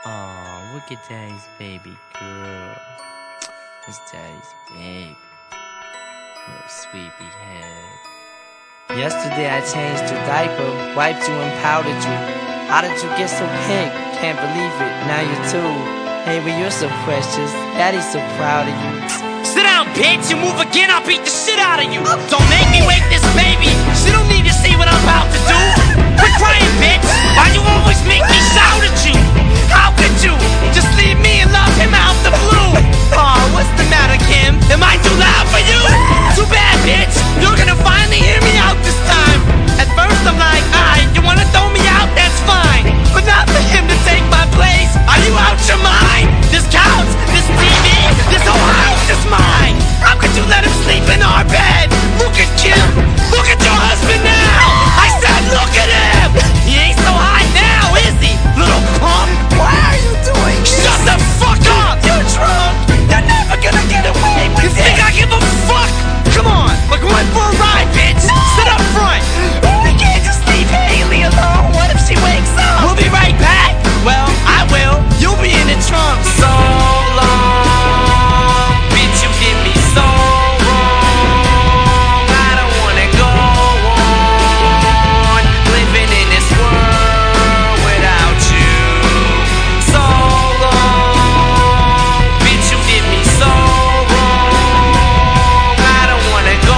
Oh, look at Daddy's baby girl. It's Daddy's baby. Little sweepy head. Yesterday I changed your diaper, wiped you and powdered you. How did you get so pink? Can't believe it, now you're two. Hey, but you're so precious, Daddy's so proud of you. Sit down, bitch, you move again, I'll beat the shit out of you. Don't make me wake this baby, she don't need to see what I'm about to do. Quit crying, bitch, why you always make me shout at you? How could you just leave me and love him out the blue? Aw, what's the matter, Kim? Am I too loud for you? Too bad, bitch, you're gonna finally hear me out this time. At first I'm like, alright, you wanna throw me out, that's fine, but not for him to take my place. Are you out your mind? This couch, this TV, this whole house is mine. How could you let him sleep in our bed? Look at Kim, look at your husband now. I said look at him. He ain't so hot now, is he, little punk? Why are you doing this? Shut the fuck up. You're drunk. You're never gonna get away You with think it. I give a fuck? Come on, we're going for a ride, bitch. Sit up front. We can't just leave Haley alone. What if she wakes up? We'll be right back. Well, I will. You'll be in the trunk. So long, bitch, you did me so wrong. I don't wanna go on living in this world without you. So long, bitch, you did me so wrong. I don't wanna go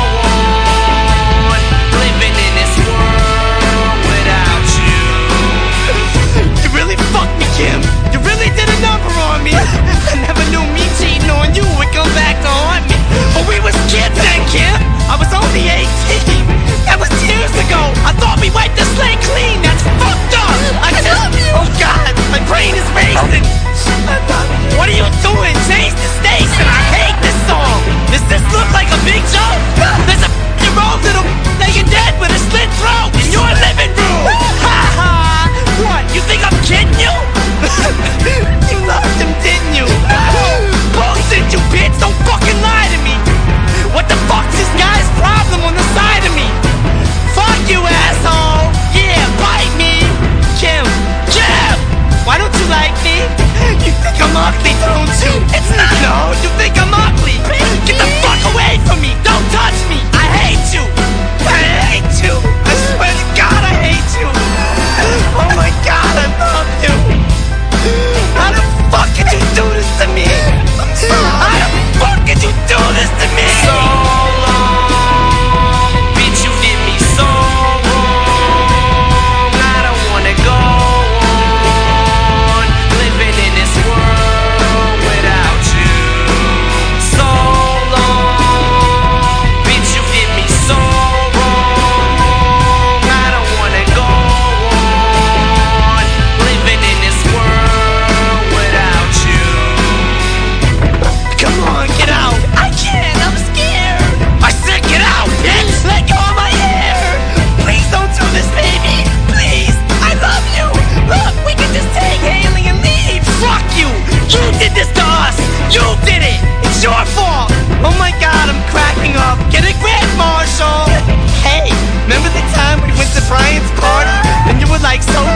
on living in this world without you. You really fucked me, Kim. You really did a number on me. I never knew me cheating on you would come back to haunt me. But we was kids then, Kim. I was only 18. That was years ago. I thought we wiped the slate clean. That's fucked up. I love you. Oh God, my brain is racing. I love you. What are you doing? Change the station. I hate this song. Does this look like a big joke? There's a year-old little laying dead with a slit throat in your living room. Ha ha. What? You think I'm kidding you? You loved him, didn't you? Bullshit, you bitch. Don't fucking lie to me. What the fuck's this guy's problem on the side of me? Fuck you, asshole. Yeah, bite me. Kim. Why don't you like me? You think I'm ugly, don't you? It's not. No, you think I'm ugly. Get the fuck away from me. Don't touch me. I hate you. I hate you. I swear to God, I hate you. Oh my God, I love you. How the fuck could you do this to me? I'm sorry. How the fuck could you do this to me? So long, bitch, you did me so wrong. I don't wanna go on living in this world without you. So long, bitch, you did me so wrong. I don't wanna go on living in this world without you. Come on, get out. I can't. I'm scared. I said get out, bitch. Let go of my hair. Please don't do this, baby. Please. I love you. Look, we can just take Haley and leave. Fuck you. You did this to us. You did it. It's your fault. Oh my God, I'm cracking up. Get a grip, Marshall. Hey, remember the time we went to Brian's party and you were like so